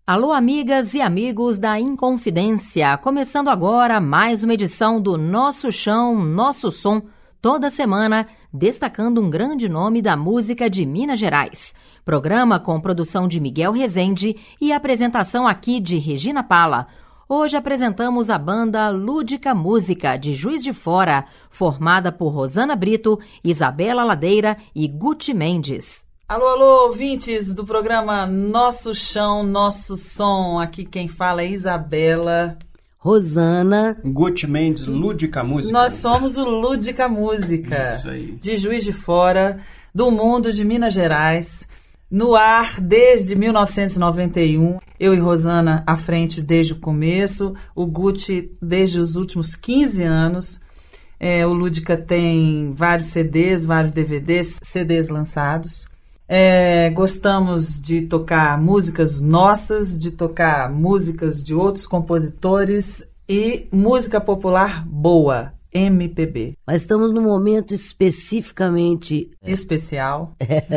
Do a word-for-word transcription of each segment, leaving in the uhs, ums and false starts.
Alô, amigas e amigos da Inconfidência, começando agora mais uma edição do Nosso Chão, Nosso Som, toda semana destacando um grande nome da música de Minas Gerais. Programa com produção de Miguel Rezende e apresentação aqui de Regina Pala. Hoje apresentamos a banda Lúdica Música, de Juiz de Fora, formada por Rosana Brito, Isabela Ladeira e Guti Mendes. Alô, alô, ouvintes do programa Nosso Chão, Nosso Som. Aqui quem fala é Isabela. Rosana. Guti Mendes, Lúdica Música. Nós somos o Lúdica Música. Isso aí. De Juiz de Fora, do mundo de Minas Gerais. No ar desde mil novecentos e noventa e um. Eu e Rosana à frente desde o começo. O Guti desde os últimos quinze anos. É, o Lúdica tem vários C Ds, vários D V Ds, C Ds lançados. É, gostamos de tocar músicas nossas, de tocar músicas de outros compositores e música popular boa, M P B. Mas estamos num momento especificamente especial.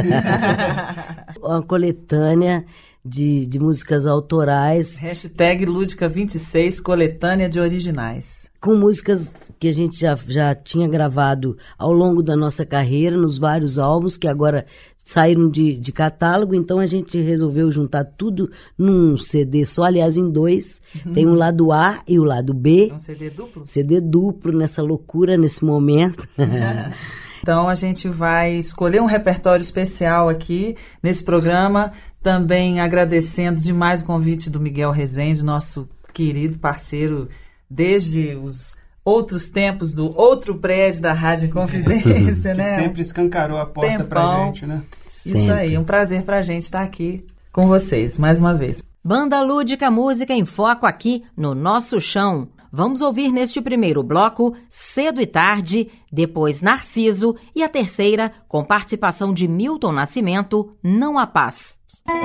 Uma coletânea de, de músicas autorais. Hashtag Lúdica vinte e seis, coletânea de originais. Com músicas que a gente já, já tinha gravado ao longo da nossa carreira, nos vários álbuns, que agora saíram de, de catálogo, então a gente resolveu juntar tudo num C D só, aliás, em dois. Uhum. Tem o lado A e o lado B. Um C D duplo? C D duplo, nessa loucura, nesse momento. Então a gente vai escolher um repertório especial aqui nesse programa, também agradecendo demais o convite do Miguel Rezende, nosso querido parceiro desde os outros tempos do outro prédio da Rádio Confidência, né? Que sempre escancarou a porta Tempão. Pra gente, né? Isso sempre. Aí, um prazer pra gente estar aqui com vocês, mais uma vez. Banda Lúdica Música em Foco aqui no Nosso Chão. Vamos ouvir neste primeiro bloco Cedo e Tarde, depois Narciso e a terceira, com participação de Milton Nascimento, Não Há Paz.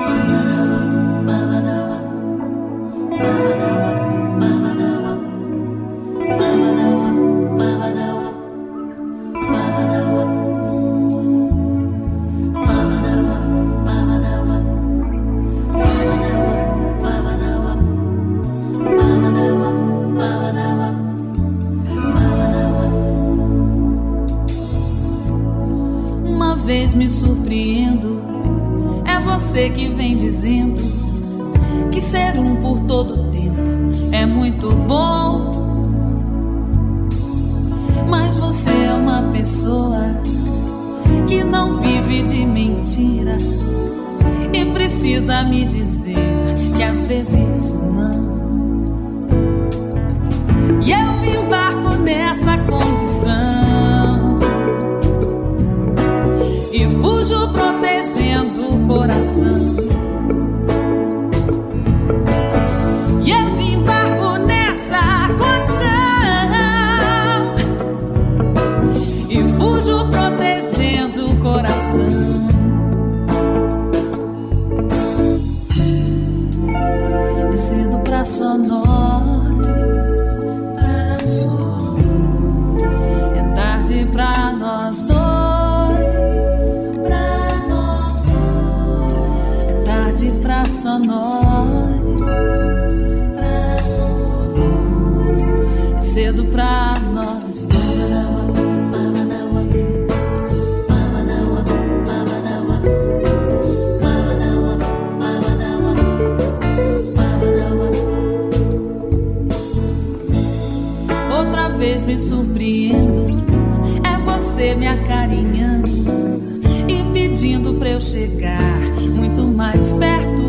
Vez me surpreendo, é você que vem dizendo que ser um por todo tempo é muito bom. Mas você é uma pessoa que não vive de mentira e precisa me dizer que às vezes não. E eu embarco nessa condição e fujo protegendo o coração. E eu embarco nessa condição e fujo protegendo o coração. É cedo pra só nós, pra só nós. É tarde pra nós dois. Pra só nós, pra só nós, cedo pra nós dois. Outra vez me surpreendo, é você me acarinhando e pedindo pra eu chegar muito mais perto,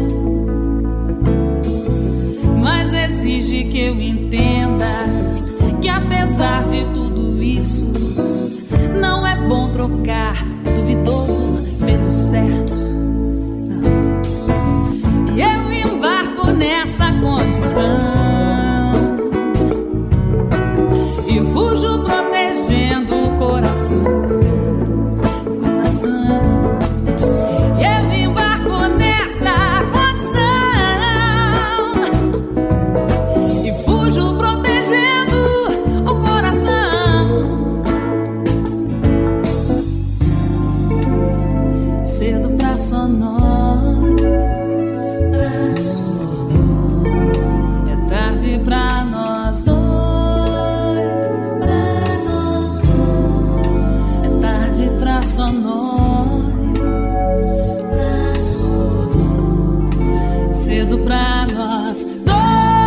mas exige que eu entenda que apesar de tudo isso, não é bom trocar duvidoso pelo certo. Não. E eu embarco nessa condição e fujo protegendo o coração. Cedo pra só nós, pra só cedo pra nós dois.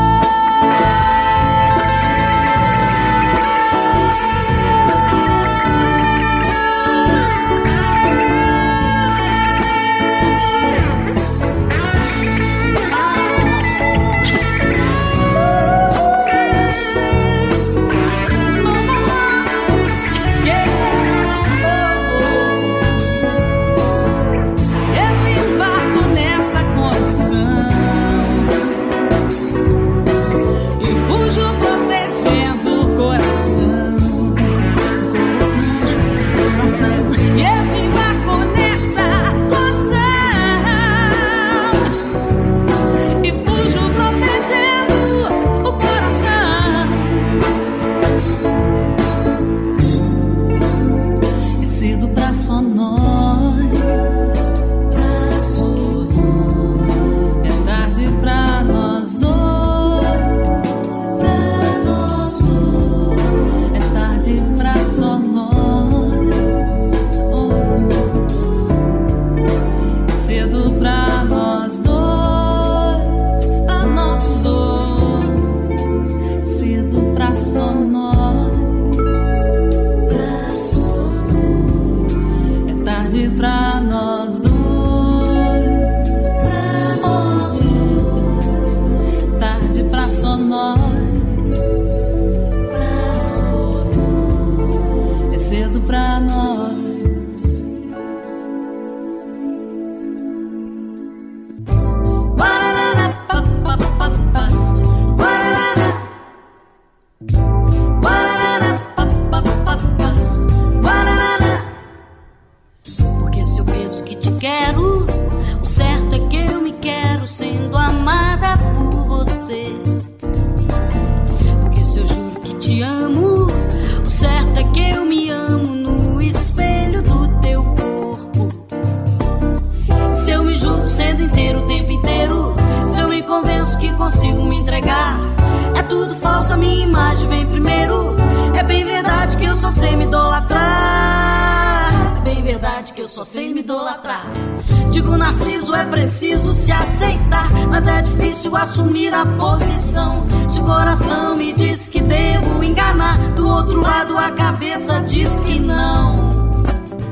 Que eu só sei me idolatrar. Digo, Narciso, é preciso se aceitar, mas é difícil assumir a posição. Se o coração me diz que devo enganar, do outro lado a cabeça diz que não.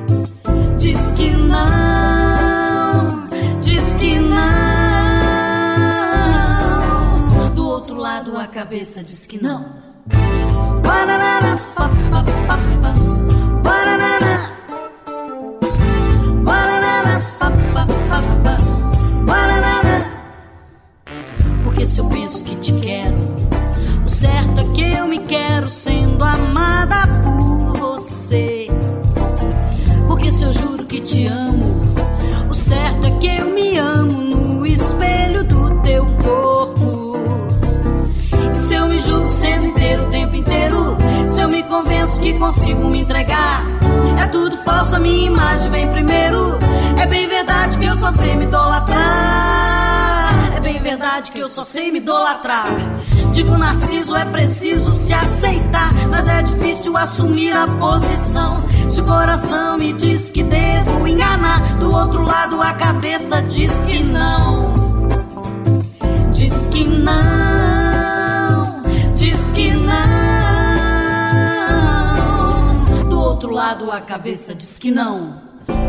Diz que não, diz que não. Do outro lado a cabeça diz que não. Banana, pa, pa, pa, pa. Banana. Porque se eu penso que te quero, o certo é que eu me quero sendo amada por você. Porque se eu juro que te amo, o certo é que eu me amo no espelho do teu corpo. E se eu me julgo sendo inteiro o tempo inteiro, se eu me convenço que consigo me entregar, é tudo falso, a minha imagem vem primeiro. É bem verdade que eu só sei me idolatrar. É bem verdade que eu só sei me idolatrar. Digo, Narciso, é preciso se aceitar, mas é difícil assumir a posição. Se o coração me diz que devo enganar, do outro lado a cabeça diz que não. Diz que não, diz que não. Do outro lado a cabeça diz que não.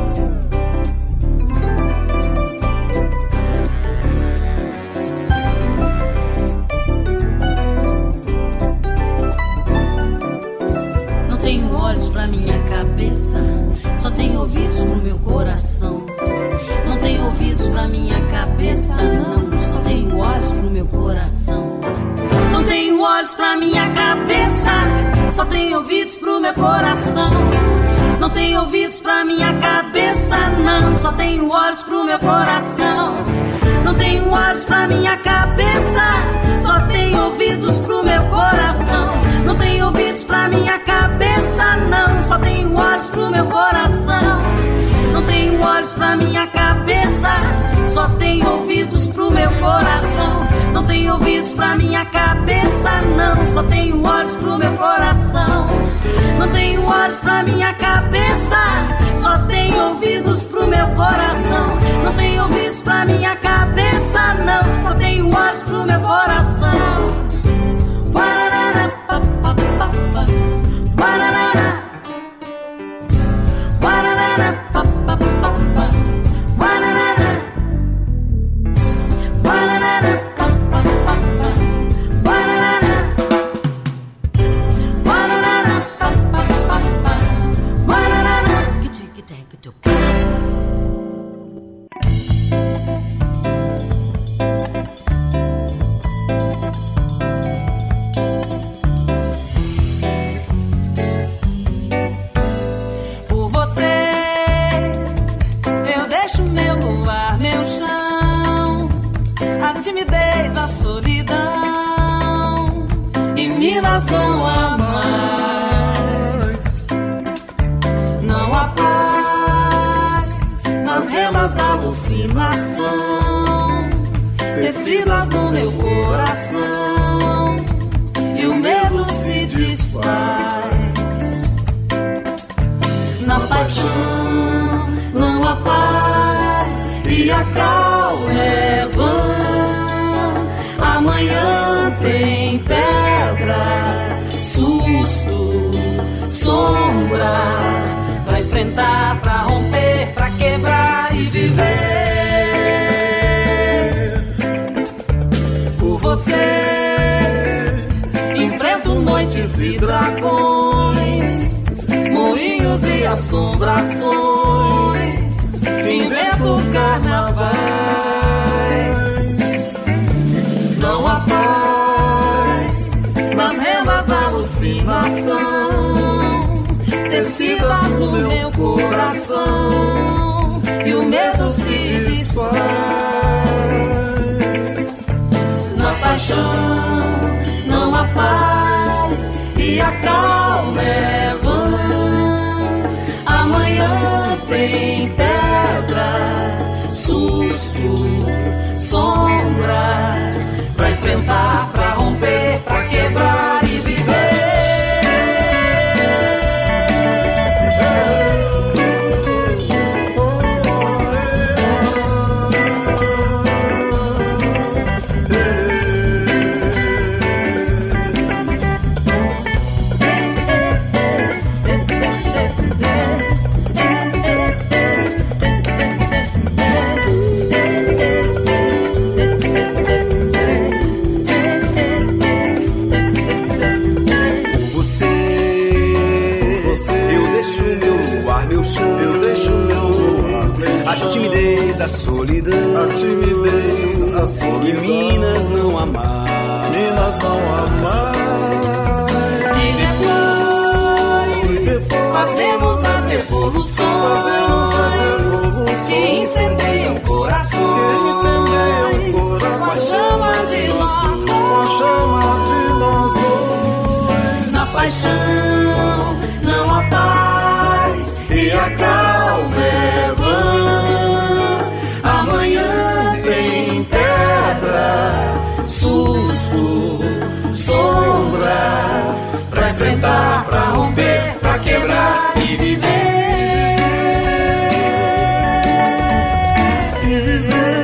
Tenho olhos pra minha cabeça, só tenho ouvidos pro meu coração. Não tenho ouvidos pra minha cabeça, não, só tenho olhos pro meu coração. Não tenho olhos pra minha cabeça, só tenho ouvidos pro meu coração. Não tenho ouvidos pra minha cabeça, não, só tenho olhos pro meu coração. Não tenho olhos pra minha cabeça, só tenho ouvidos pro meu coração. Não tenho ouvidos pra minha cabeça, não, só tenho olhos pro meu coração. Não tenho olhos pra minha cabeça, só tenho ouvidos pro meu coração. Não tenho ouvidos pra minha cabeça, não, só tenho olhos pro meu coração. Não tenho olhos pra minha cabeça, só tenho ouvidos pro meu coração. Não tenho ouvidos pra minha cabeça, não, só Gerais a solidão, em Minas não há mais. Não há paz nas rendas da alucinação, tecidas no meu coração, e o medo se desfaz. Na paixão não há paz e a cal é vã. Amanhã tem pedra, susto, sombra, pra enfrentar, pra romper, pra quebrar e viver. Por você enfrento noites e dragões, moinhos e assombrações, invento carnavais. Não há paz nas rendas da alucinação, tecidas no meu coração, e o medo se desfaz. Na paixão não há paz e a calma é vã. Amanhã tem pedra, susto, sombra, pra enfrentar, pra romper, pra quebrar e viver. Eu deixo meu luar, a timidez, a solidão, a timidez, a solidão. E Minas não há mais, Minas não há mais. E depois, fazemos as revoluções, fazemos as revoluções que incendeiam corações, que incendeiam corações, com a chama de nós, com a chama de nós dois. Na paixão não há paz e a calma é vã. Amanhã tem pedra, susto, sombra, pra enfrentar, pra romper, pra quebrar e viver. E viver.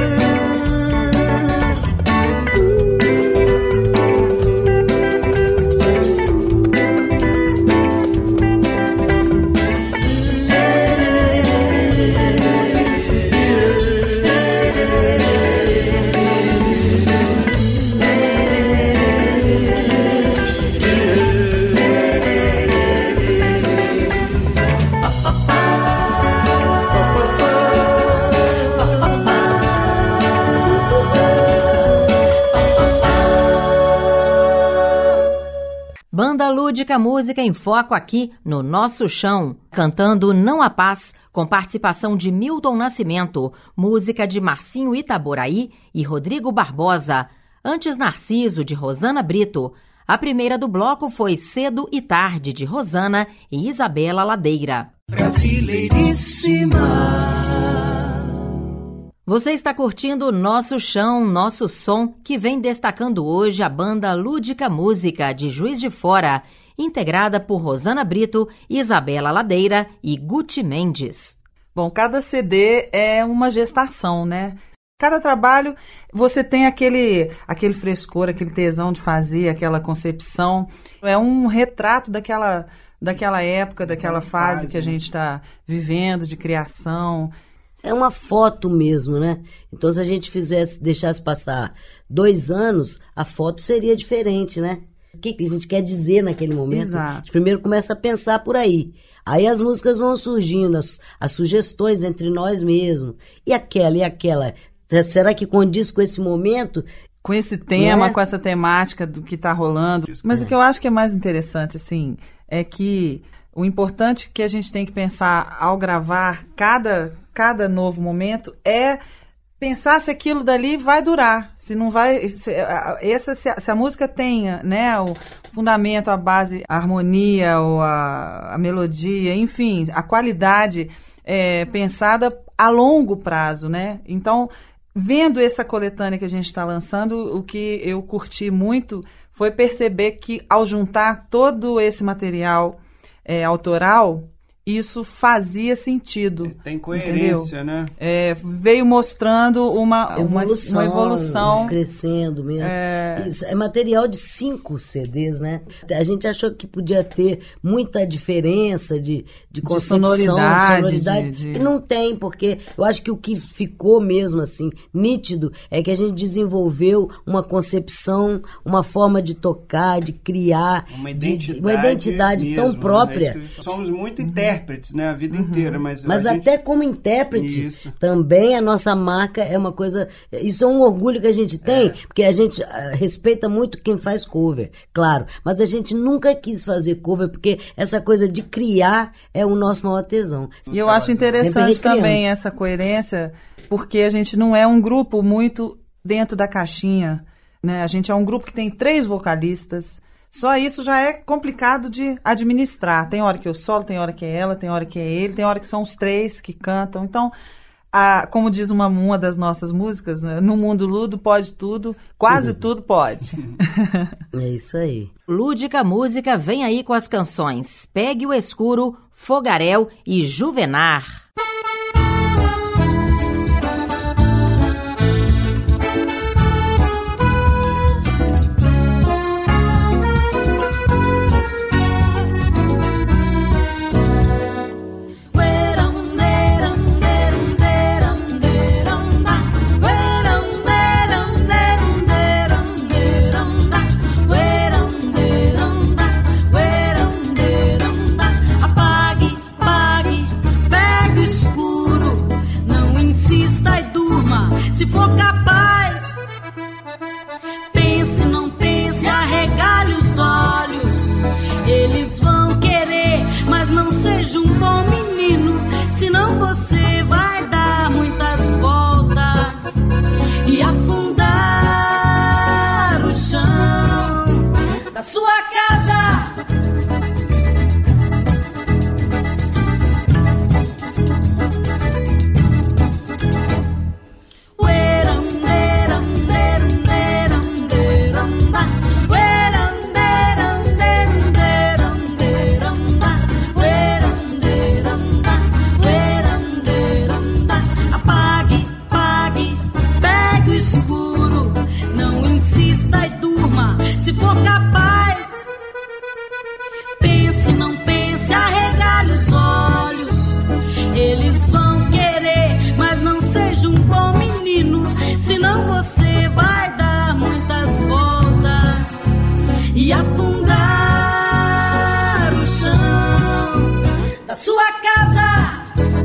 Banda Lúdica Música em Foco aqui no Nosso Chão, cantando Não há Paz, com participação de Milton Nascimento, música de Marcinho Itaboraí e Rodrigo Barbosa. Antes Narciso, de Rosana Brito. A primeira do bloco foi Cedo e Tarde, de Rosana e Isabela Ladeira. Brasileiríssima. Você está curtindo Nosso Chão, Nosso Som, que vem destacando hoje a banda Lúdica Música, de Juiz de Fora, integrada por Rosana Brito, Isabela Ladeira e Guti Mendes. Bom, cada C D é uma gestação, né? Cada trabalho você tem aquele, aquele frescor, aquele tesão de fazer, aquela concepção. É um retrato daquela, daquela época, daquela fase, fase que a gente está vivendo, de criação. É uma foto mesmo, né? Então, se a gente fizesse, deixasse passar dois anos, a foto seria diferente, né? O que, que a gente quer dizer naquele momento? Exato. A gente primeiro começa a pensar por aí. Aí as músicas vão surgindo, as, as sugestões entre nós mesmos. E aquela, e aquela. Será que condiz com esse momento? Com esse tema, é? com essa temática do que está rolando. Mas o que eu acho que é mais interessante, assim, é que o importante que a gente tem que pensar ao gravar cada... cada novo momento é pensar se aquilo dali vai durar, se não vai, se, essa, se, a, se a música tenha, né, o fundamento, a base, a harmonia, ou a, a melodia, enfim, a qualidade é, pensada a longo prazo, né? Então, vendo essa coletânea que a gente está lançando, o que eu curti muito foi perceber que, ao juntar todo esse material é, autoral, isso fazia sentido. Tem coerência, entendeu? Né? É, veio mostrando uma evolução, uma, uma evolução. Crescendo mesmo. É... Isso é material de cinco C Ds, né? A gente achou que podia ter muita diferença de, de concepção, de sonoridade. De sonoridade de, de... E não tem, porque eu acho que o que ficou mesmo assim, nítido, é que a gente desenvolveu uma concepção, uma forma de tocar, de criar, uma identidade, de, de, uma identidade mesmo, tão própria. Né? Somos muito internos. Intérpretes, né? A vida uhum. inteira. Mas, mas a até gente... como intérprete, isso. também a nossa marca é uma coisa... Isso é um orgulho que a gente tem, é. porque a gente uh, respeita muito quem faz cover, claro. Mas a gente nunca quis fazer cover, porque essa coisa de criar é o nosso maior tesão. E eu acho interessante também essa coerência, porque a gente não é um grupo muito dentro da caixinha, né? A gente é um grupo que tem três vocalistas. Só isso já é complicado de administrar. Tem hora que eu solo, tem hora que é ela, tem hora que é ele, tem hora que são os três que cantam. Então, a, como diz uma, uma das nossas músicas, né? No mundo ludo pode tudo, quase uhum. tudo pode. É isso aí. Lúdica Música vem aí com as canções Pegue o Escuro, Fogaréu e Juvenar. Se for capaz, pense, não pense, arregale os olhos. Eles vão querer, mas não seja um bom menino, senão você vai dar muitas voltas e afundar o chão da sua casa. Se for capaz, pense, não pense, arregale os olhos. Eles vão querer, mas não seja um bom menino, senão você vai dar muitas voltas e afundar o chão da sua casa.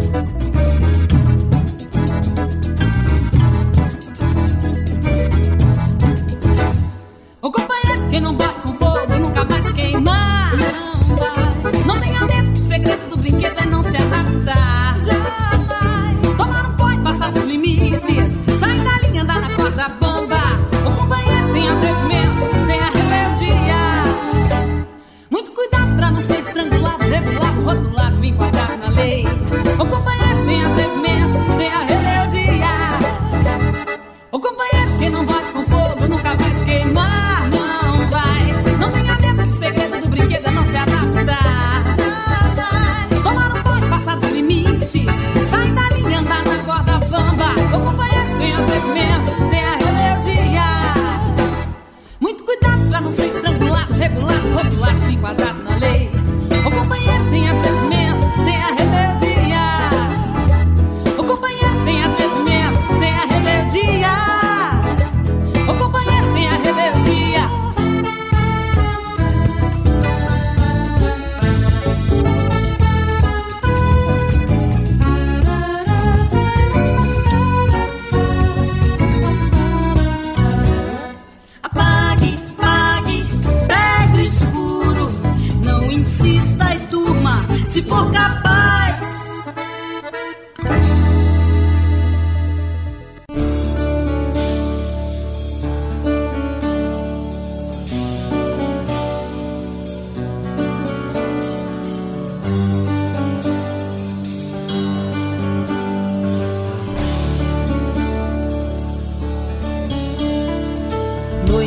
O companheiro que não bate com fogo nunca mais queimar. Não vai. Não tenha medo que o segredo do brinquedo é não se adaptar. Jamais. Tomar um pó e passar dos limites. Sair da linha, andar na corda bamba. O companheiro tem atrevimento, tem a rebeldia. Muito cuidado pra não ser estrangulado, regulado, rotulado, enquadrado na lei. O companheiro tem atrevimento, tem a rebeldia. O companheiro que não bate com fogo nunca mais queimar. Não vai.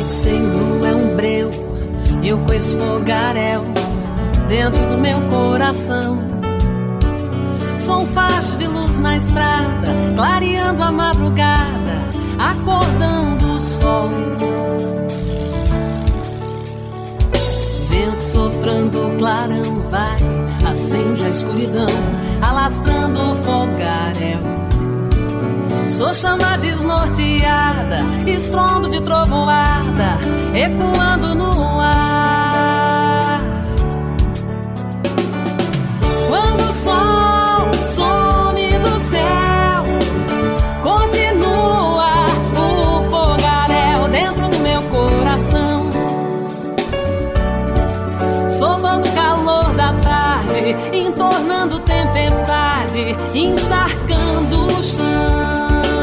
noite sem lua é um breu, eu com esse fogaréu dentro do meu coração. Sou um facho de luz na estrada, clareando a madrugada, acordando o sol. Vento soprando, clarão vai, acende a escuridão, alastrando o fogaréu. Sou chama desnorteada, estrondo de trovoada, ecoando no ar. Quando o sol some do céu, continua o fogaréu dentro do meu coração. Soltando o calor da tarde, entornando tempestade, encharcando o chão.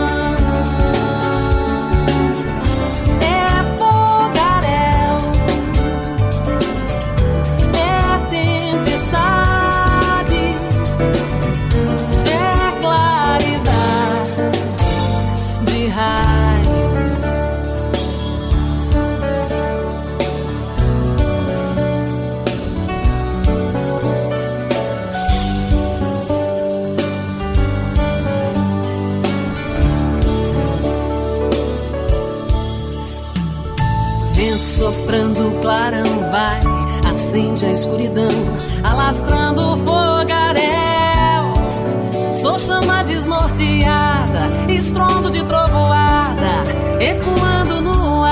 Soprando o clarão vai, acende a escuridão, alastrando o fogaréu. Sou chama desnorteada, estrondo de trovoada, ecoando no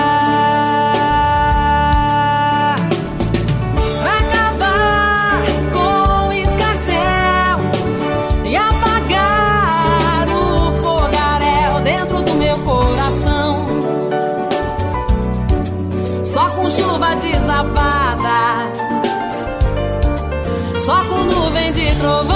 ar. Pra acabar com o escarcéu e apagar o fogaréu dentro do meu coração. Só com chuva desapada, só com nuvem de trovão.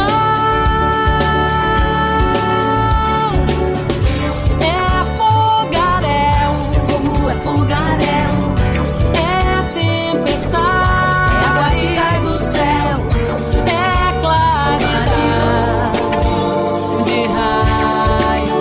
É fogaréu, é fogo, é fogaréu, é tempestade, é água que cai do céu, é claridade de raio.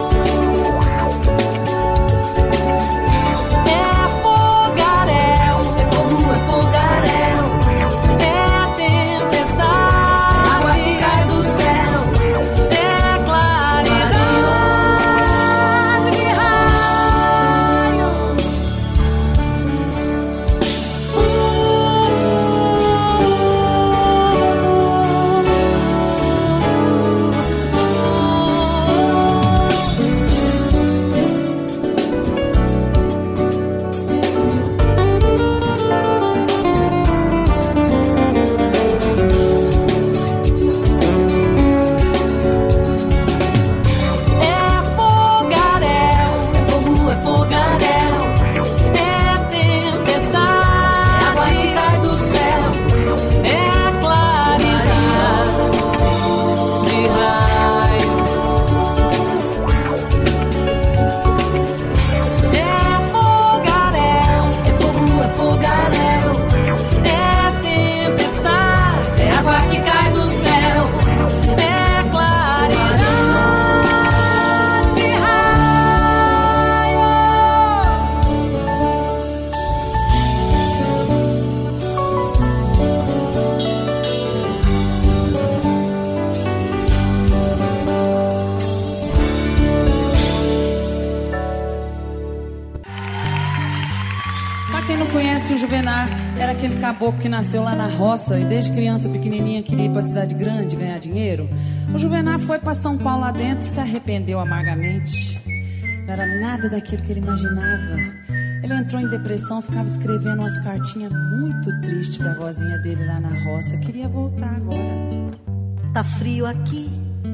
Era aquele caboclo que nasceu lá na roça e desde criança pequenininha queria ir pra cidade grande ganhar dinheiro. O Juvenar foi pra São Paulo lá dentro e se arrependeu amargamente. Não era nada daquilo que ele imaginava. Ele entrou em depressão, ficava escrevendo umas cartinhas muito tristes pra vozinha dele lá na roça. Queria voltar agora. Tá frio aqui,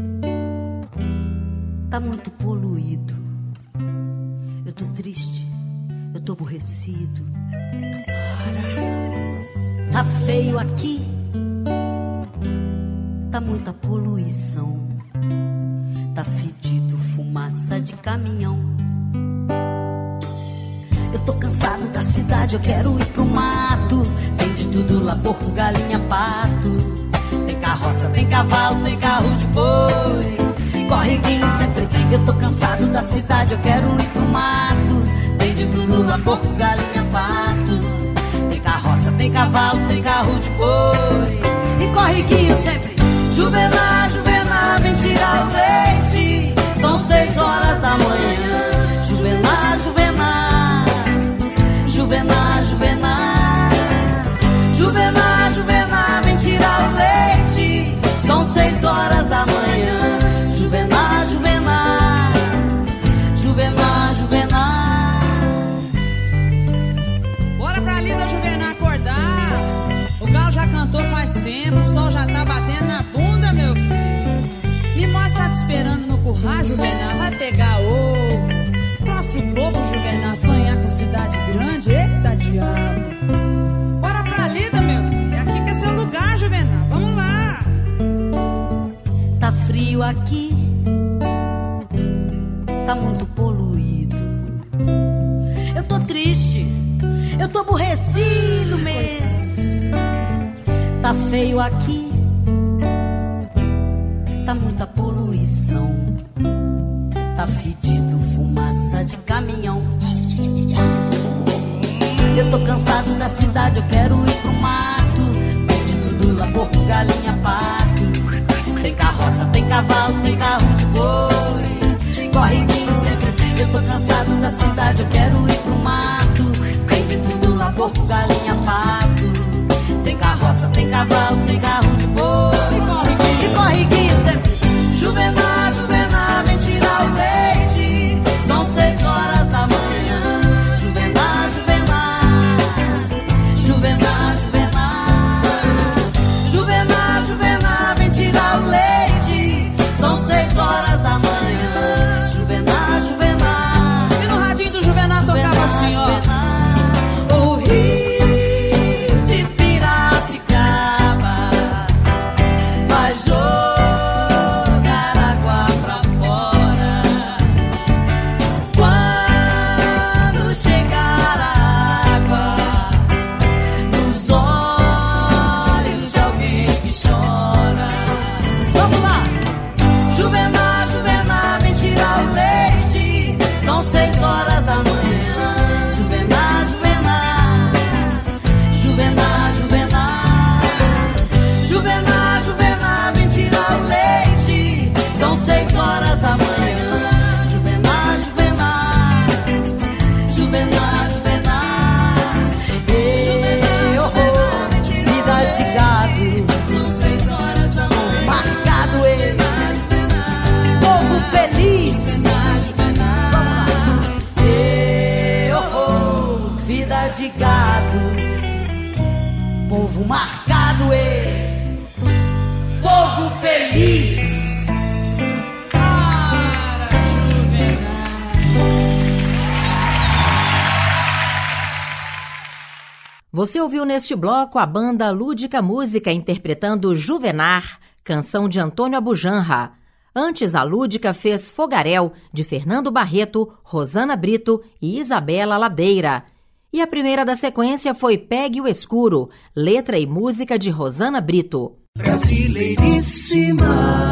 tá muito poluído. Eu tô triste, eu tô aborrecido. Tá feio aqui, tá muita poluição, tá fedido, fumaça de caminhão. Eu tô cansado da cidade, eu quero ir pro mato. Tem de tudo lá, porco, galinha, pato. Tem carroça, tem cavalo, tem carro de boi, corriguinho sempre. Eu tô cansado da cidade, eu quero ir pro mato. Tem de tudo lula, porco, galinha, pato. Tem carroça, tem cavalo, tem carro de boi. E corriguinho sempre. Juvená, Juvená, vem tirar o leite. São seis horas da manhã. Juvená, Juvená, Juvená, Juvená, Juvená, Juvená, vem tirar o leite. São seis horas da manhã. Juvená, Juvená, Juvená, Juvená. Bora pra ali da Juvená acordar. O galo já cantou faz tempo, o sol já tá batendo na bunda, meu filho. Me mostra, tá te esperando no curral, Juvená, vai pegar ovo. Troço bobo, Juvená, sonhar com cidade grande, eita diabo. Bora pra lida, meu filho, aqui que é seu lugar, Juvená, vamos lá. Tá frio aqui, tá muito poluído. Eu tô triste, eu tô aborrecido mesmo. Tá feio aqui, tá muita poluição. Tá fedido, fumaça de caminhão. Eu tô cansado da cidade, eu quero ir pro mato. Tem de tudo lá, porco, galinha, pato. Tem carroça, tem cavalo, tem carro de boi. Corridinho sempre. Eu tô cansado da cidade, eu quero ir pro mato. Tem de tudo lá, porco, galinha, pato. Tem carroça, tem cavalo, tem carro de boi. E corriguinho sempre. Juvená, Juvená, vem tirar o leite. São seis horas da manhã. Juvená, Juvená, Juvená, Juvená, Juvená, Juvená, vem tirar o leite. São seis horas da manhã. Juvená, Juvená. E no radinho do Juvená tocava assim, ó. O rio de Piracicaba vai jogar água pra fora. Quando chegar a água nos olhos de alguém que chora. Vamos lá! Juvená, Juvená, vem tirar o leite. São seis horas da manhã. Juvená, Juvená, Juvená, Juvená, Juvená, Juvená, vem tirar o leite. São seis horas da manhã. Juvená, Juvená, Juvená, Juvená. Ei, oh, oh, vida de gado. São seis horas da manhã. Marcado ele. Povo feliz. Ei, oh, oh, vida de gado. Povo marcado, e povo feliz. Para, Juvená. Você ouviu neste bloco a banda Lúdica Música interpretando Juvenar, canção de Antônio Abujanra. Antes, a Lúdica fez Fogaréu, de Fernando Barreto, Rosana Brito e Isabela Ladeira. E a primeira da sequência foi Pegue o Escuro, letra e música de Rosana Brito. Brasileiríssima.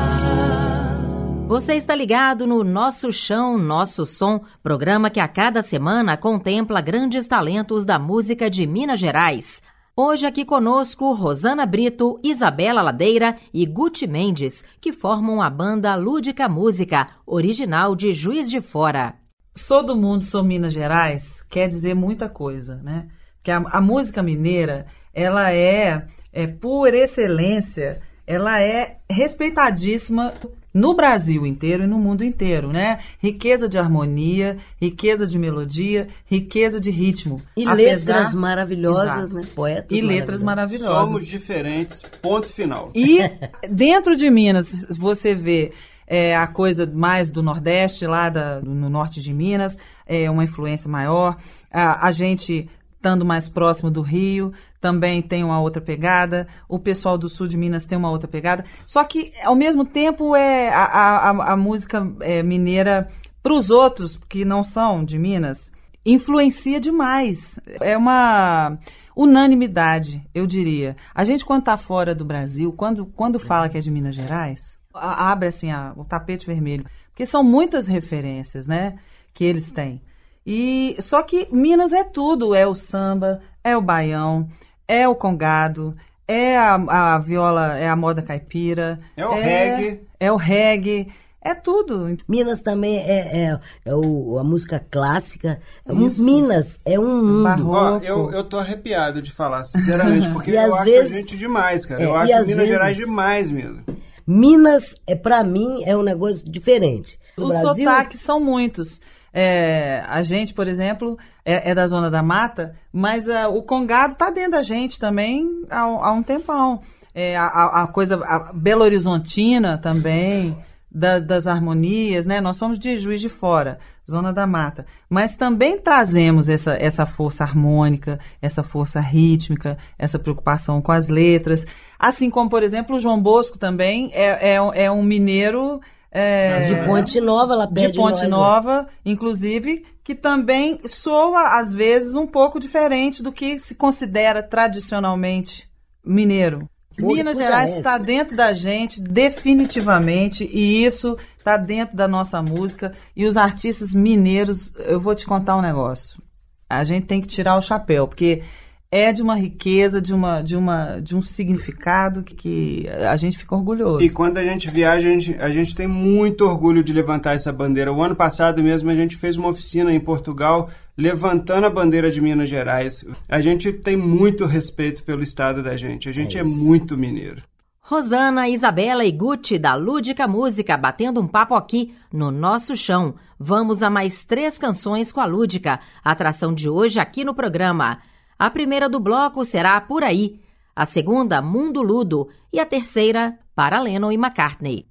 Você está ligado no Nosso Chão, Nosso Som, programa que a cada semana contempla grandes talentos da música de Minas Gerais. Hoje aqui conosco Rosana Brito, Isabela Ladeira e Guti Mendes, que formam a banda Lúdica Música, original de Juiz de Fora. Sou do mundo, sou Minas Gerais, quer dizer muita coisa, né? Porque a, a música mineira, ela é, é, por excelência, ela é respeitadíssima no Brasil inteiro e no mundo inteiro, né? Riqueza de harmonia, riqueza de melodia, riqueza de ritmo. E Apesar... letras maravilhosas, Exato. né? Poetas E letras maravilhosas. Somos diferentes, ponto final. E dentro de Minas, você vê é, a coisa mais do Nordeste, lá da, no norte de Minas, é uma influência maior. A, a gente, estando mais próximo do Rio, também tem uma outra pegada. O pessoal do sul de Minas tem uma outra pegada. Só que, ao mesmo tempo, é a, a, a música é, mineira, para os outros que não são de Minas, influencia demais. É uma unanimidade, eu diria. A gente, quando está fora do Brasil, quando, quando fala que é de Minas Gerais, abre assim a, o tapete vermelho. Porque são muitas referências, né, que eles têm. E só que Minas é tudo, é o samba, é o baião, é o congado, é a, a viola, é a moda caipira, é o é, reggae, é o reggae, é tudo. Minas também é, é, é o, a música clássica. Isso. Minas é um mundo. Ó, eu, eu tô arrepiado de falar, sinceramente, porque eu acho vezes, a gente demais, cara. É, eu acho Minas vezes, Gerais demais mesmo. Minas, é, pra mim, é um negócio diferente. Os Brasil... sotaques são muitos. É, a gente, por exemplo, é, é da Zona da Mata, mas uh, o congado tá dentro da gente também há, há um tempão. É, a, a coisa a Belo Horizontina também, da, das harmonias, né? Nós somos de Juiz de Fora, Zona da Mata. Mas também trazemos essa, essa força harmônica, essa força rítmica, essa preocupação com as letras. Assim como, por exemplo, o João Bosco também é, é, é um mineiro... É, de Ponte Nova, ela pede de Ponte nós, Nova, é. inclusive, que também soa, às vezes, um pouco diferente do que se considera tradicionalmente mineiro. Pô, Minas Gerais está dentro da gente, definitivamente, e isso está dentro da nossa música. E os artistas mineiros, eu vou te contar um negócio. A gente tem que tirar o chapéu, porque... é de uma riqueza, de, uma, de, uma, de um significado que, que a gente fica orgulhoso. E quando a gente viaja, a gente, a gente tem muito orgulho de levantar essa bandeira. O ano passado mesmo a gente fez uma oficina em Portugal levantando a bandeira de Minas Gerais. A gente tem muito respeito pelo estado da gente. A gente é, é muito mineiro. Rosana, Isabela e Guti, da Lúdica Música, batendo um papo aqui no Nosso Chão. Vamos a mais três canções com a Lúdica, a atração de hoje aqui no programa. A primeira do bloco será Por Aí, a segunda, Mundo Ludo, e a terceira, para Lennon e McCartney.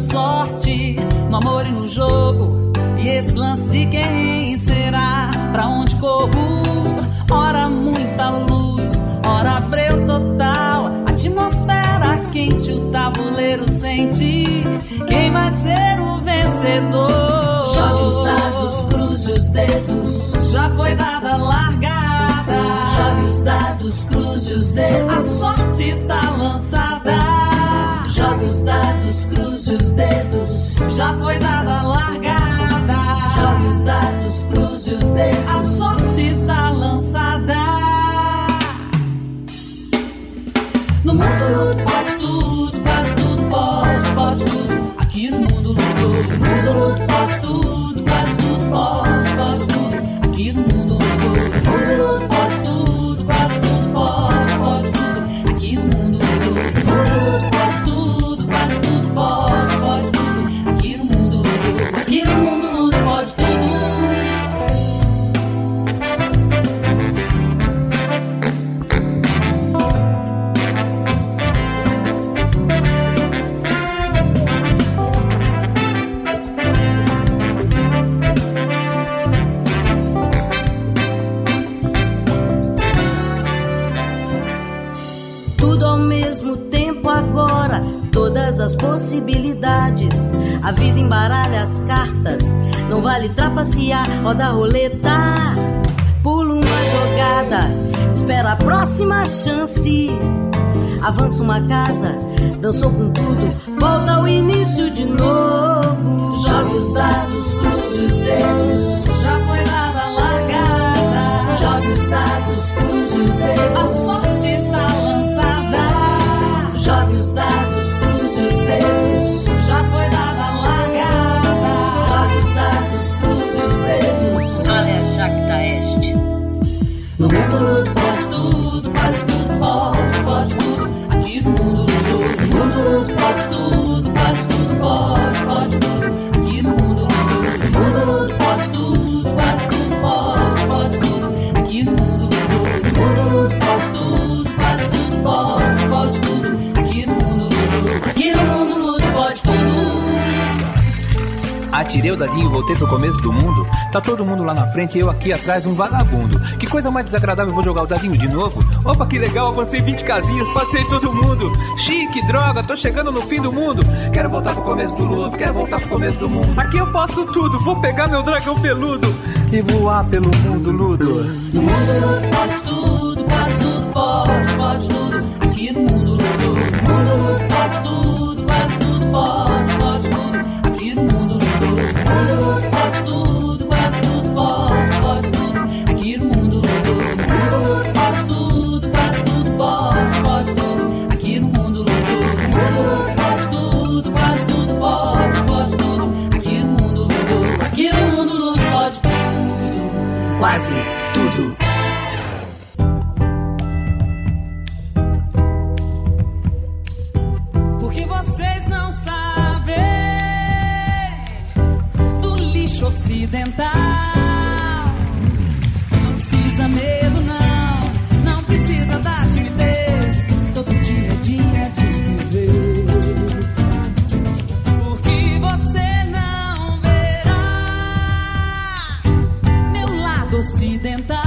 sorte, no amor e no jogo. E esse lance de quem será, pra onde corro? Ora muita luz, ora breu total, atmosfera quente, o tabuleiro sente. Quem vai ser o vencedor? Jogue os dados, cruze os dedos. Já foi dada a largada. Jogue os dados, cruze os dedos. A sorte está lançada. Jogue os dados, cruze os dedos. Já foi dada a largada. Jogue os dados, cruze os dedos. A sorte está lançada. No mundo pode tudo, quase tudo pode, pode tudo. Aqui no mundo ludo. No mundo pode tudo, quase tudo pode, pode tudo. Aqui no mundo ludo. No mundo pode tudo, quase tudo pode, pode tudo. Aqui no mundo ludo. No mundo pode tudo, quase tudo pode, pode tudo. Aqui no mundo ludo. Aqui no mundo ludo pode tudo. Todas as possibilidades, a vida embaralha as cartas. Não vale trapacear, roda a roleta, pula uma jogada, espera a próxima chance. Avança uma casa, dançou com tudo, volta ao início de novo. Jogue os dados, cruze os dedos. Já foi dada a largada. Jogue os dados, cruze os dedos. A sorte está lançada. Jogue os dados, cruze os dedos. Já foi dada a largada. Jogue os dados, cruze os dedos. Olha a Jacta Este. No mundo ludo pode tudo, quase tudo pode, pode tudo. Aqui no mundo ludo. No mundo ludo pode tudo, quase tudo pode, pode tudo. Aqui no mundo ludo. No mundo ludo pode tudo, quase tudo pode, pode tudo. Aqui no mundo ludo. No mundo ludo pode tudo, quase tudo pode, pode tudo. Aqui no mundo ludo. Aqui no mundo ludo pode tudo. Atirei o dadinho e voltei pro começo do mundo. Tá todo mundo lá na frente e eu aqui atrás, um vagabundo. Que coisa mais desagradável, vou jogar o dadinho de novo? Opa, que legal, avancei vinte casinhas, passei todo mundo. Chique, droga, tô chegando no fim do mundo. Quero voltar pro começo do ludo, quero voltar pro começo do mundo. Aqui eu posso tudo, vou pegar meu dragão peludo e voar pelo mundo ludo. No mundo ludo pode tudo, quase tudo pode, pode tudo. Aqui no mundo ludo. No mundo ludo pode tudo, quase tudo pode, pode tudo. Aqui no mundo ludo. No mundo ludo pode tudo, quase tudo pode, pode tudo. Aqui no mundo ludo. No mundo ludo pode tudo, quase tudo pode, pode tudo. Aqui no mundo ludo. No mundo ludo pode tudo, quase tudo pode, pode tudo. Aqui no mundo ludo. Aqui no mundo ludo pode tudo, quase tudo. Porque vocês não sabem do lixo ocidental. Não precisa medo, não. Não precisa da timidez. Todo dia é dia de viver. Porque você não verá meu lado ocidental.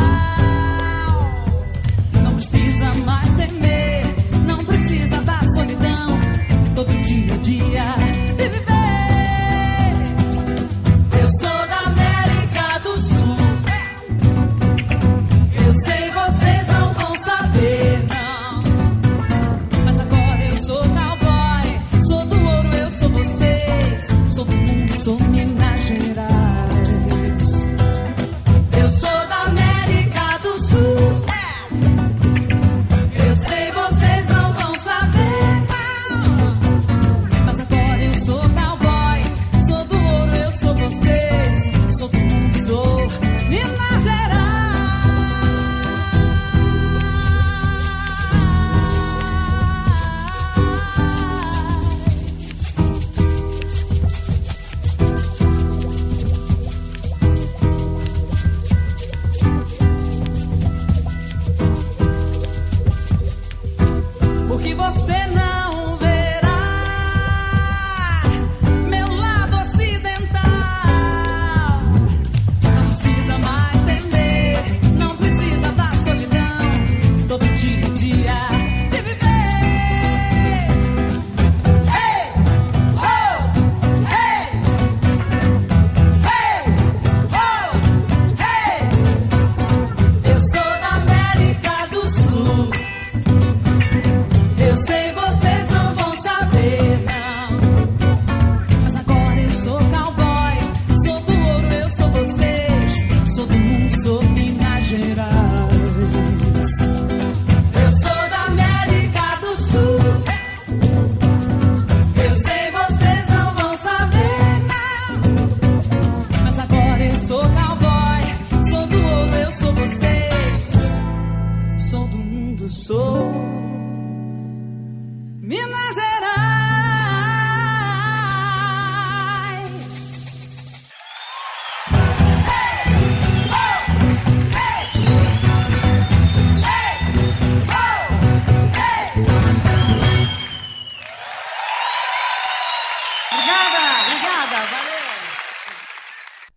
Não precisa mais temer. Não precisa da solidão. Todo dia é dia de viver. Eu sou da América do Sul.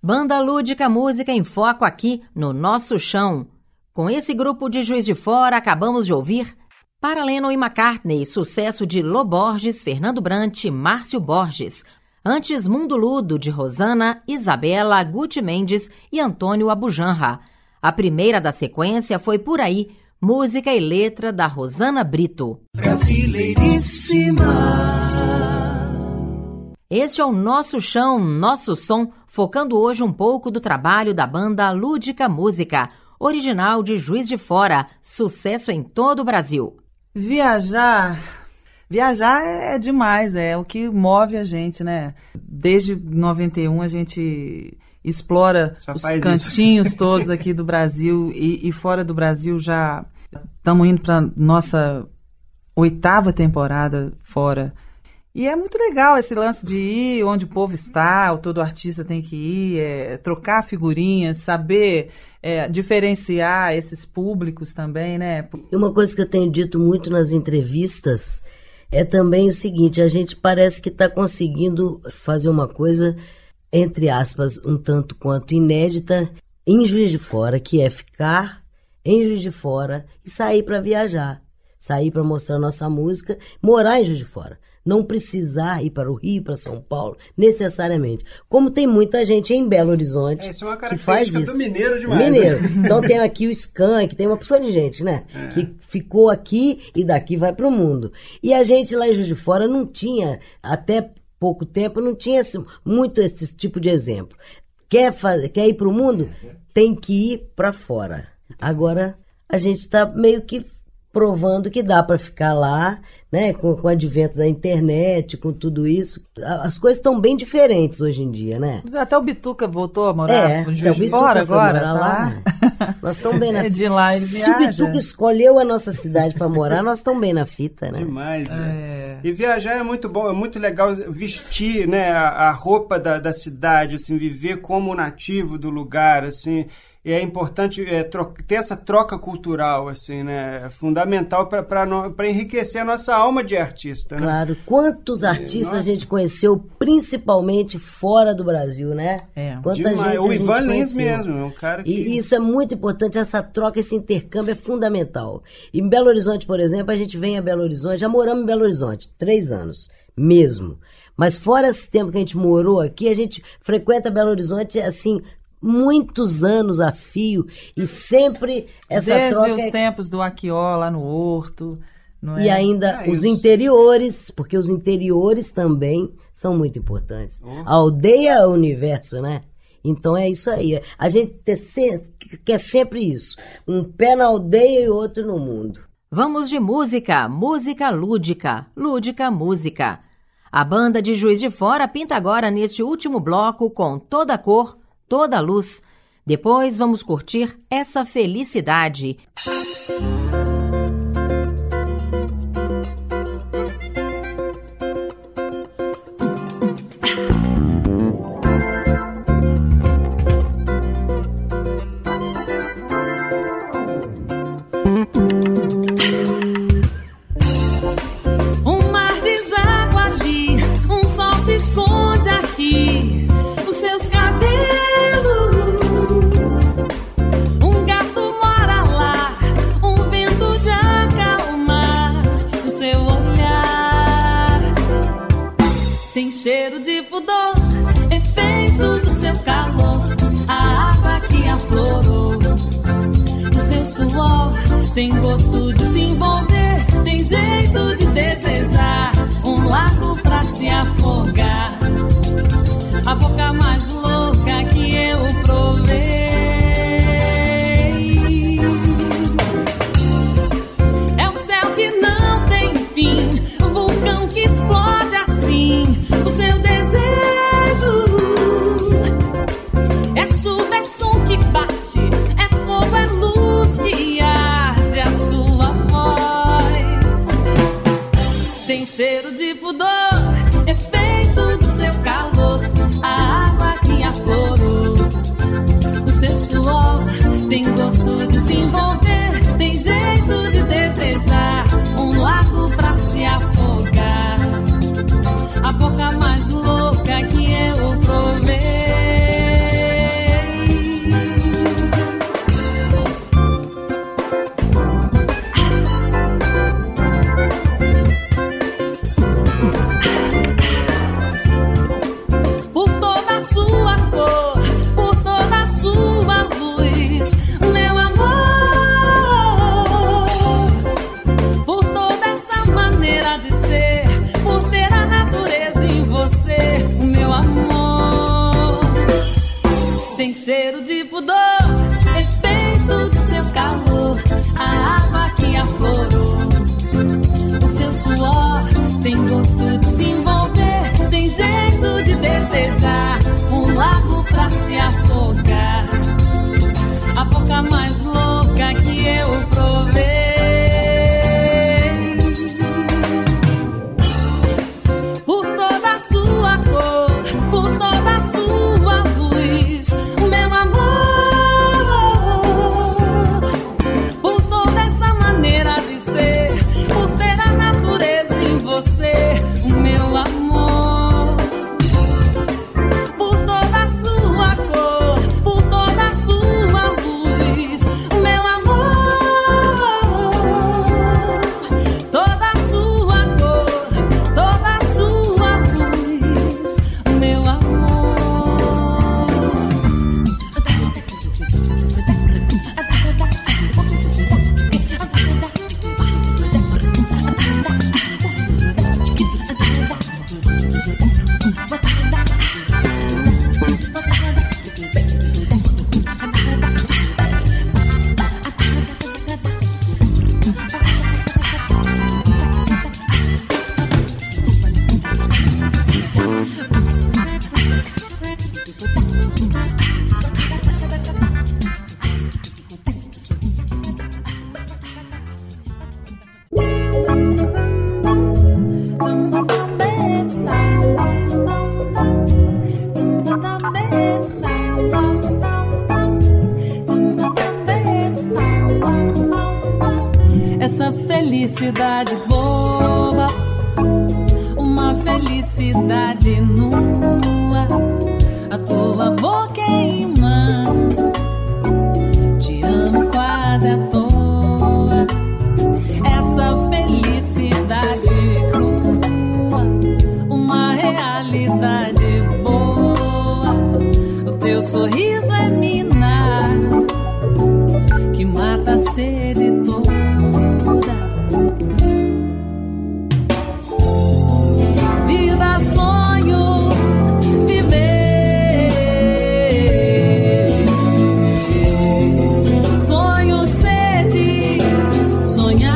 Banda Lúdica Música em Foco aqui no Nosso Chão. Com esse grupo de Juiz de Fora, acabamos de ouvir Para Lennon e McCartney, sucesso de Lô Borges, Fernando Brant, Márcio Borges. Antes, Mundo Ludo, de Rosana, Isabela, Guti Mendes e Antônio Abujanra. A primeira da sequência foi Por Aí, música e letra da Rosana Brito. Brasileiríssima. Este é o Nosso Chão, Nosso Som, focando hoje um pouco do trabalho da banda Lúdica Música, original de Juiz de Fora, sucesso em todo o Brasil. Viajar, viajar é demais, é o que move a gente, né? Desde noventa e um a gente explora Só os cantinhos isso. todos aqui do Brasil e, e fora do Brasil já estamos indo para nossa oitava temporada fora. E é muito legal esse lance de ir onde o povo está, o todo artista tem que ir, é, trocar figurinhas, saber é, diferenciar esses públicos também, né? E uma coisa que eu tenho dito muito nas entrevistas é também o seguinte, a gente parece que está conseguindo fazer uma coisa, entre aspas, um tanto quanto inédita em Juiz de Fora, que é ficar em Juiz de Fora e sair para viajar, sair para mostrar nossa música, morar em Juiz de Fora. Não precisar ir para o Rio, para São Paulo, necessariamente. Como tem muita gente em Belo Horizonte é, isso é uma que faz isso. Do mineiro demais. Mineiro. Né? Então tem aqui o Skank, tem uma pessoa de gente, né? É. Que ficou aqui e daqui vai para o mundo. E a gente lá em Juiz de Fora não tinha, até pouco tempo, não tinha muito esse tipo de exemplo. Quer, fazer, quer ir para o mundo? Tem que ir para fora. Agora a gente está meio que provando que dá para ficar lá, né, com, com o advento da internet, com tudo isso. As coisas estão bem diferentes hoje em dia, né? Até o Bituca voltou a morar é, no Juiz de Fora agora, tá lá. Nós estamos bem na fita. É de lá, ele Se viaja. o Bituca escolheu a nossa cidade para morar, nós estamos bem na fita, né? Demais, velho. É. E viajar é muito bom, é muito legal vestir, né, a, a roupa da, da cidade, assim, viver como nativo do lugar, assim. E é importante é, troca, ter essa troca cultural, assim, né? É fundamental para enriquecer a nossa alma de artista, né? Claro. Quantos artistas nossa. a gente conheceu, principalmente fora do Brasil, né? É. Quanta Demais. gente o a Ivan gente Lins conheceu. mesmo, é um cara que... E isso é muito importante, essa troca, esse intercâmbio é fundamental. Em Belo Horizonte, por exemplo, a gente vem a Belo Horizonte, já moramos em Belo Horizonte, três anos, mesmo. Mas fora esse tempo que a gente morou aqui, a gente frequenta Belo Horizonte, assim... muitos anos a fio e sempre essa Desde troca... Desde os é... tempos do Aquió, lá no Horto. Não e é? ainda é os isso. interiores, porque os interiores também são muito importantes. Oh. A aldeia é o universo, né? Então é isso aí. A gente quer sempre isso. Um pé na aldeia e outro no mundo. Vamos de música, música lúdica, lúdica música. A banda de Juiz de Fora pinta agora neste último bloco com Toda a Cor, Toda a Luz. Depois vamos curtir Essa Felicidade. Um mar deságua ali, um sol se esconde aqui, os seus cabelos. Cheiro de pudor, efeito do seu calor, a água que aflorou. O seu suor tem gosto de se envolver, tem jeito de desejar um lago pra se afogar. A boca mais louca que eu provei. É o céu que não tem fim, o vulcão que explode assim. O seu desejo é chuva, é som que bate, é fogo, é luz que arde a sua voz. cheiro de pudor, efeito do seu calor, a água que Essa felicidade boba, uma felicidade nua, a tua boca é imã, te amo quase à toa. Essa felicidade crua, uma realidade boa, o teu sorriso é mina, que mata a sede toda. Vida, sonho, viver, sonho, sede, sonhar,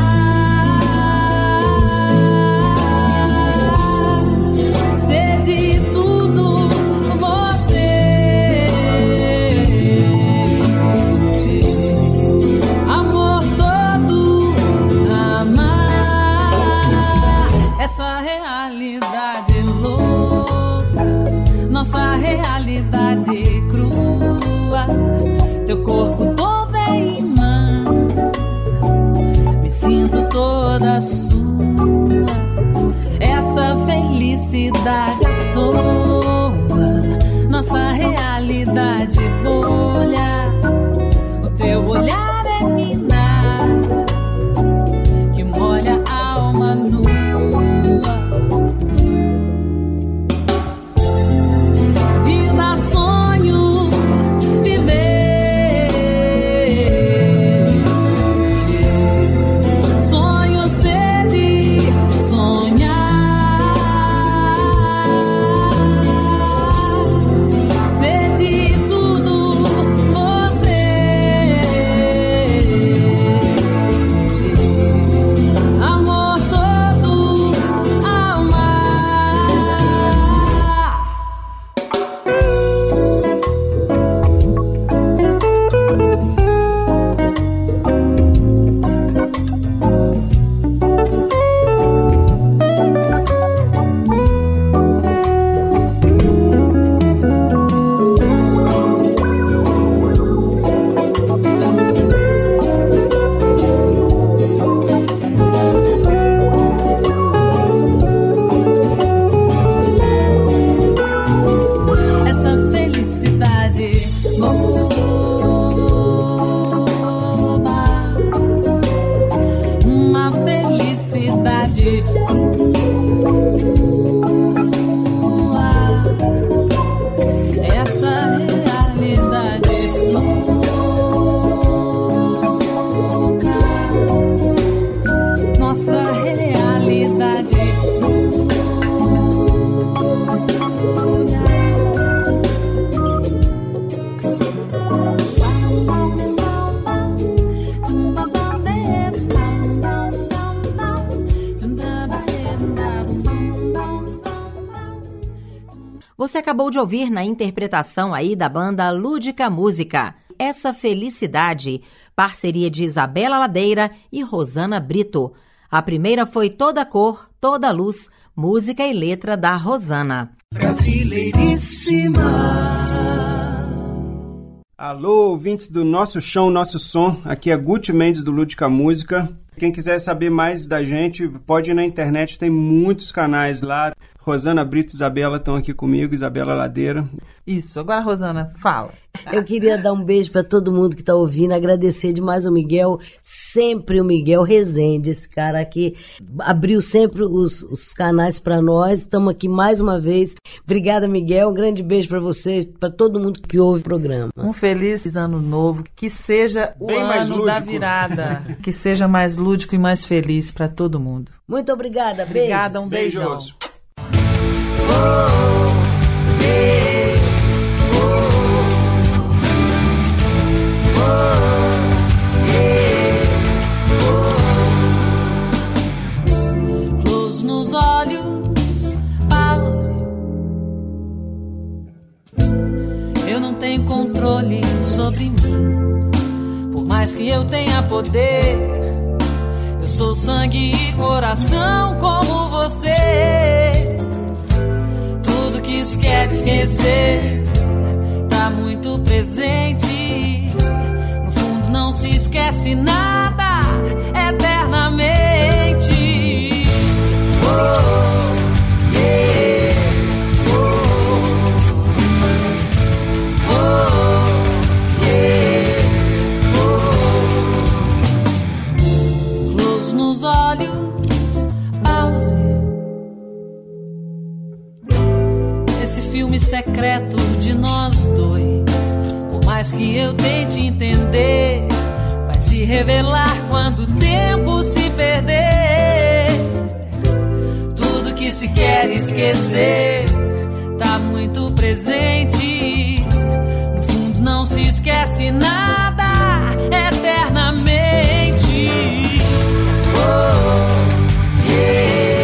sede, tudo, você, amor todo, amar, essa realidade louca, nossa realidade crua, teu corpo todo é imã, me sinto toda sua, essa felicidade à toa, nossa realidade bolha, o teu olhar é mina, que molha a alma nua. Vida, sonho, viver, sonho, sede, sonhar, sede, tudo, você, amor todo, alma. Essa felicidade boba, uma felicidade crua, essa realidade louca, nossa realidade Você acabou de ouvir na interpretação aí da banda Lúdica Música, Essa Felicidade, parceria de Isabela Ladeira e Rosana Brito. A primeira foi Toda Cor, Toda Luz, música e letra da Rosana. Brasileiríssima. Alô, ouvintes do Nosso Chão, Nosso Som. Aqui é Guti Mendes do Lúdica Música. Quem quiser saber mais da gente, pode ir na internet, tem muitos canais lá. Rosana Brito e Isabela estão aqui comigo, Isabela Ladeira. Isso, agora, Rosana, fala. Eu queria dar um beijo para todo mundo que está ouvindo, agradecer demais o Miguel, sempre o Miguel Rezende, esse cara aqui, abriu sempre os, os canais para nós, estamos aqui mais uma vez. Obrigada, Miguel, um grande beijo para você, para todo mundo que ouve o programa. Um feliz ano novo, que seja o Bem mais ano lúdico. da virada, que seja mais lúdico e mais feliz para todo mundo. Muito obrigada, beijo. Obrigada, um beijão. Beijos. Close nos olhos, pause. não tem controle sobre mim. Por mais que eu tenha poder, eu sou sangue e coração como você. Tudo que quer esquecer tá muito presente. No fundo não se esquece nada eternamente. Oh, yeah. Oh, oh, yeah. Oh. Close nos olhos, pause. Esse filme secreto de nós dois, por mais que eu tente entender, vai se revelar quando o tempo se perder. Tudo que se quer esquecer tá muito presente. No fundo não se esquece nada eternamente. Oh, yeah.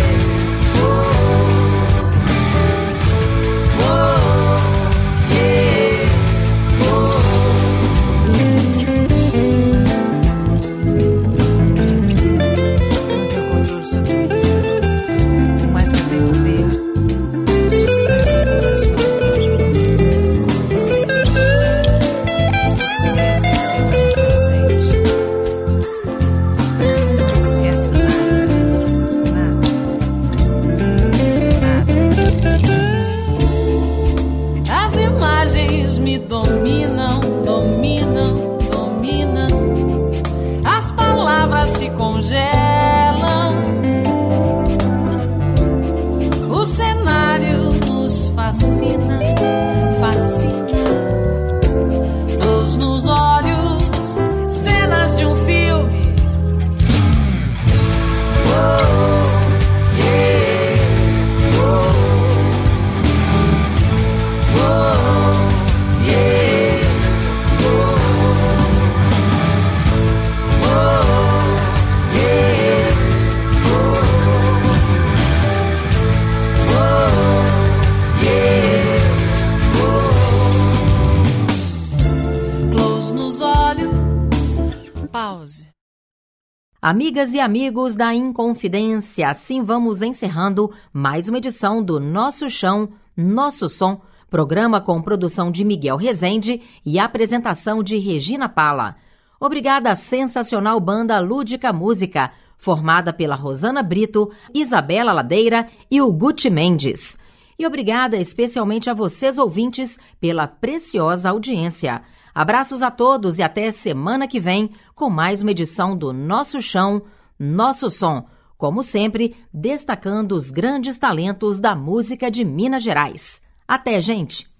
Dominam, dominam, dominam. As palavras se congelam. O cenário nos fascina, fascina. Luz nos olhos, cenas de um filme. Oh, yeah. Oh, oh, yeah. Pause. Amigas e amigos da Inconfidência, assim vamos encerrando mais uma edição do Nosso Chão, Nosso Som, programa com produção de Miguel Rezende e apresentação de Regina Pala. Obrigada à sensacional banda Lúdica Música, formada pela Rosana Brito, Isabela Ladeira e o Guti Mendes. E obrigada especialmente a vocês ouvintes pela preciosa audiência. Abraços a todos e até semana que vem com mais uma edição do Nosso Chão, Nosso Som. Como sempre, destacando os grandes talentos da música de Minas Gerais. Até, gente!